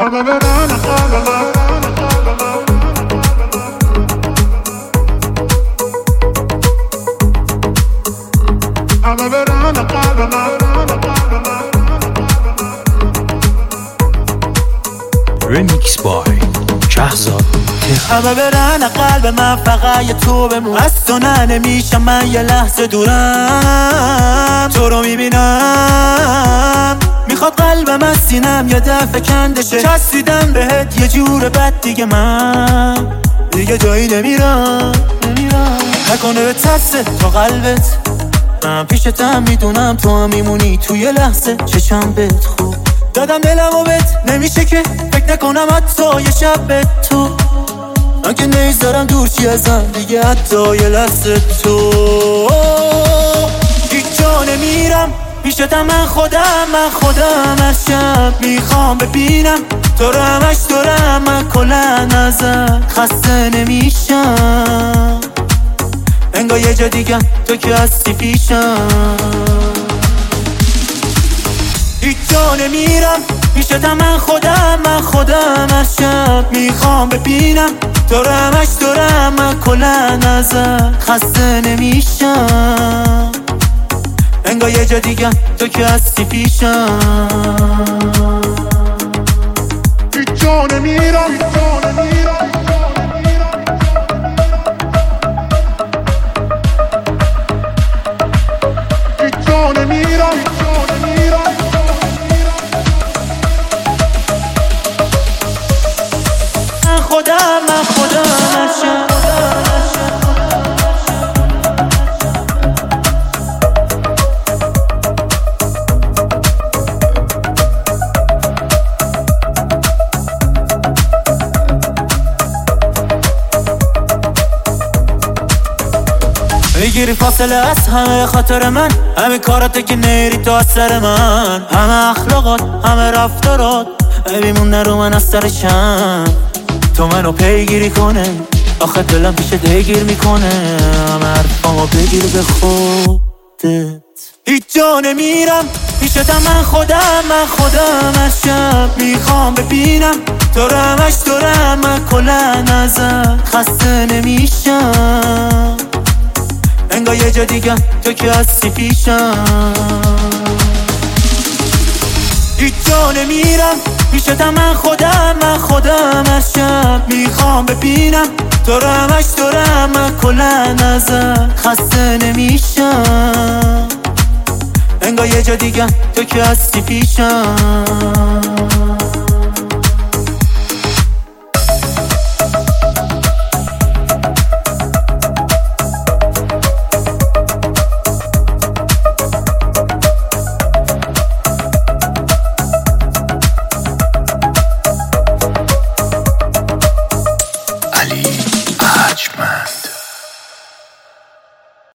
Remix by شهزاد. همه برن قلب من فقط یه تو بمون، از تو نمیشم من یه لحظه دورم، تو رو میبینم میخواد قلبم از سینم یه دفعه کندشه، چسبیدم بهت یه جور بد دیگه من دیگه جایی نمیرم نکنه به ترسه تو قلبت، من پیشتم میدونم تو هم میمونی توی لحظه چشم بهت خوب دادم دلمو بهت، نمیشه که فکر نکنم حتی یه شب به تو، من که نیزارم دور چی ازم دیگه حتی یه لحظه تو، هیچ جا نمیرم پیشتم، من خودم از شب میخوام ببینم تو رو همش دارم، من کلن ازم خسته نمیشم، انگار یه جا دیگه تو که هستی پیشم، هیچ جا نمیرم پیشتم، من خودم از شب میخوام ببینم تو رو همش دارم، من کلن ازم خسته نمیشم، انگار یه جا دیگه تو که هستی پیشم، هیچ جا نمیرم هیچ جا نمیرم من خودم اشم میگیری فاصله از همه خاطر من، همه کارات که نیری تو از سر من، همه اخلاقات همه رفتارات میمونه رو من از سرشم، تو منو پیگیری کنه آخه دلم پیش دیگیر میکنه، همه حرفامو بگیر به خودت، هیچ جا نمیرم پیشتم، من خودم از شب میخوام ببینم تو رو همش دارم، من کلن ازم خسته نمیشم، انگار یه جا دیگه تو که هستی پیشم، هیچ جا نمیرم پیشتم، من خودم از شب میخوام ببینم تو رو همش دارم، من کلن ازم خسته نمیشم، انگار یه جا دیگه تو که هستی پیشم.